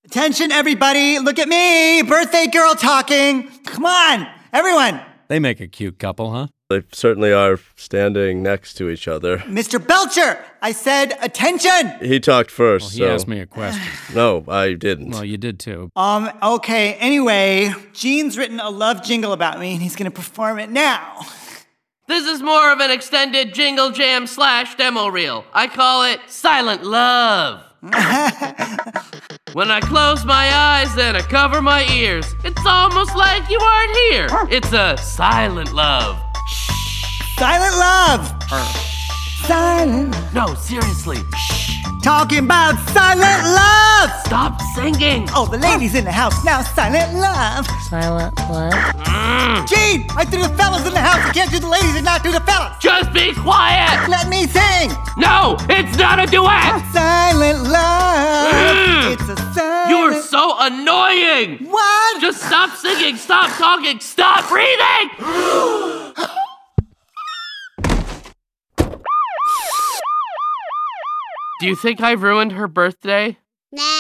Attention, everybody. Look at me. Birthday girl talking. Come on, everyone. They make a cute couple, huh? They certainly are standing next to each other. Mr. Belcher, I said attention. He talked first, He asked me a question. No, I didn't. Well, you did too. Okay, anyway, Gene's written a love jingle about me, and he's gonna perform it now. This is more of an extended jingle jam / demo reel. I call it Silent Love. When I close my eyes and I cover my ears, it's almost like you aren't here. It's a silent love. Silent love. Silent. No, seriously. Talking about silent love. Stop singing. Oh, the ladies in the house now. Silent love. Silent what? Gene, I threw the fellas in the house. You can't do the ladies and not do the fellas. Just be quiet. Let me sing. No, it's not a duet. Silent love. It's a silent. You are so annoying. What? Just stop singing, stop talking, stop breathing. Do you think I ruined her birthday? Nah.